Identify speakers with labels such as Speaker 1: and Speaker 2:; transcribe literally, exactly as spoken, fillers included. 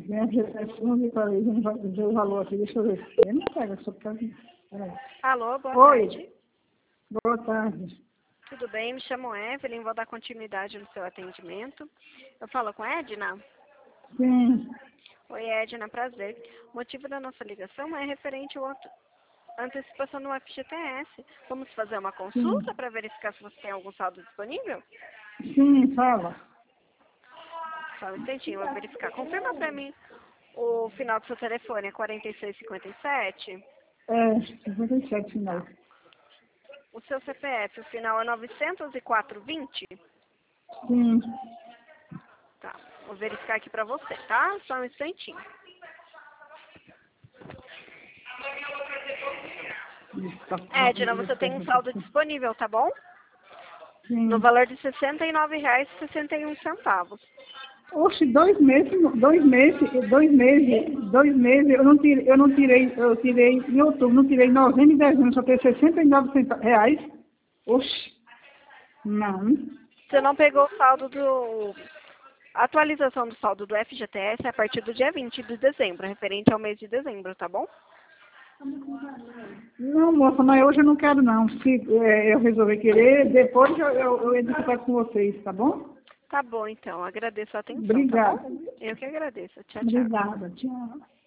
Speaker 1: Vem aqui, não vi para ver, não vai ver o valor aqui, deixa eu ver. Eu não pego, só por
Speaker 2: Alô, boa
Speaker 1: Oi.
Speaker 2: tarde.
Speaker 1: Boa tarde.
Speaker 2: Tudo bem? Me chamo Evelyn, vou dar continuidade no seu atendimento. Eu falo com a Edna?
Speaker 1: Sim.
Speaker 2: Oi, Edna, prazer. O motivo da nossa ligação é referente à antecipação no F G T S. Vamos fazer uma consulta para verificar se você tem algum saldo disponível?
Speaker 1: Sim, fala.
Speaker 2: Só um instantinho, eu vou verificar. Confirma para mim o final do seu telefone, é quarenta e seis cinquenta e sete?
Speaker 1: É, cinquenta e sete final.
Speaker 2: O seu C P F, o final é novecentos e quatro vinte?
Speaker 1: Sim.
Speaker 2: Tá, vou verificar aqui pra você, tá? Só um instantinho. Edna, você tem um saldo disponível, tá bom?
Speaker 1: Sim.
Speaker 2: No valor de sessenta e nove reais e sessenta e um centavos.
Speaker 1: Oxe, dois meses, dois meses, dois meses, dois meses, eu não tirei, eu não tirei, eu tirei em outubro, não tirei novembro e dezembro, só tem sessenta e nove reais. Oxe, não.
Speaker 2: Você não pegou o saldo do... A atualização do saldo do F G T S é a partir do dia vinte de dezembro, referente ao mês de dezembro, tá bom?
Speaker 1: Não, moça, mas hoje eu não quero não. Se é, eu resolver querer, depois eu, eu, eu entro em contato com vocês, tá bom?
Speaker 2: Tá bom, então. Agradeço a atenção,
Speaker 1: Obrigada.
Speaker 2: tá bom? Eu que agradeço. Tchau, tchau.
Speaker 1: Obrigada, tchau.